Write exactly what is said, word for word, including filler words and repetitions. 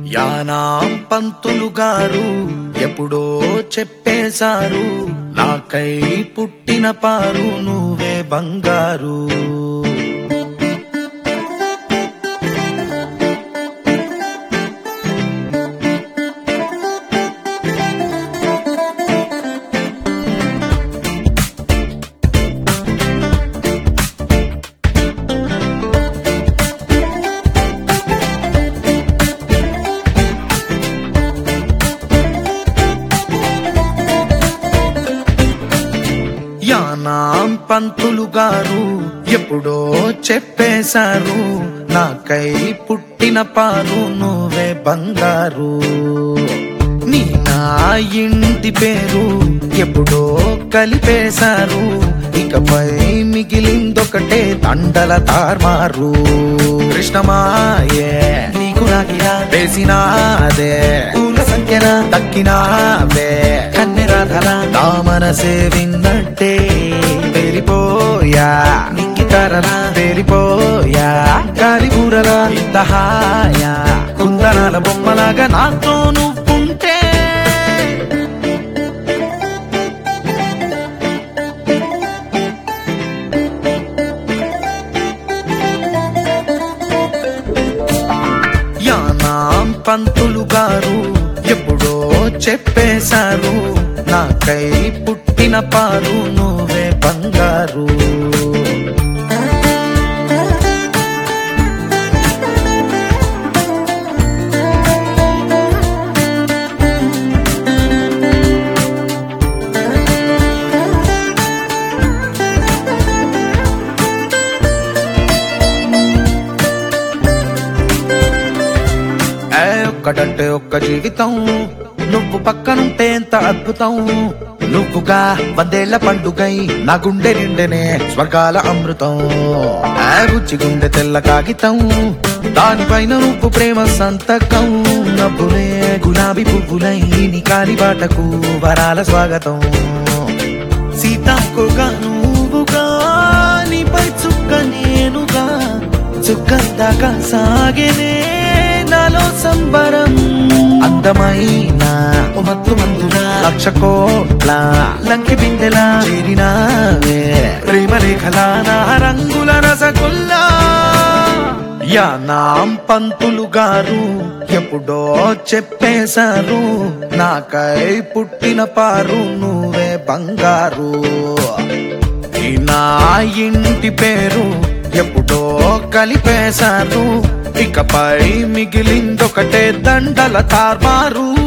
యానాం పంతులు గారు ఎప్పుడో చెప్పేశారు, నాకై పుట్టిన పారు నువ్వే బంగారు. యానాం పంతులు గారు ఎప్పుడో చెప్పేశారు, నాకై పుట్టిన పారు నువ్వే బంగారు. నీ నా ఇంటి పేరు ఎప్పుడో కలిపేశారు, ఇకపై మిగిలిందొకటే దండల తార్మారు. కృష్ణమాయే నీకు నాకినా వేసినాదే, పూల సంఖ్యన దక్కినావే కన్నెరాధల. నా మనసే విన్నట్టే తేలిపోయా, నింగి తరలా తేలిపోయా, గాలి బూరలా ఇంతహాయా, కుందనాల బొమ్మలాగా నాతో నువ్వుంటే. యానాం పంతులు గారు ఎప్పుడో చెప్పేశారు, నాకై పుట్టిన పారు నువ్వే బంగారు. ఒక్కడంటే ఒక్క జీవితం, నువ్వు పక్కనుంటే ఎంత అద్భుతం. నువ్వుగా వందేళ్ల పండుగై నా గుండె నిండెనే స్వర్గాల అమృతం. ఆ బుచ్చి గుండె తెల్ల కాగితం, దానిపైన నువ్వు ప్రేమ సంతకం. నవ్వులే గులాబీ పువ్వులై నీ కాలి బాటకు వరాల స్వాగతం. సీతాకోగా నువ్వుగా, నీపై చుక్క నేనుగా, చుక్కందాకా సాగేనే నాలో సంబరం. అందమైన మత్తు మందుల లక్ష కోట్ల లంకి బిందెలా చేరినావే, ప్రేమ రేఖలా నా రంగుల రసగుల్లా. యానాం పంతులు గారు ఎప్పుడో చెప్పేశారు, నాకై పుట్టిన పారు నువ్వే బంగారు. ఈ నా ఇంటి పేరు ఎప్పుడో కలిపేశారు, ఇకపై మిగిలిందొకటే దండల తార్మారు.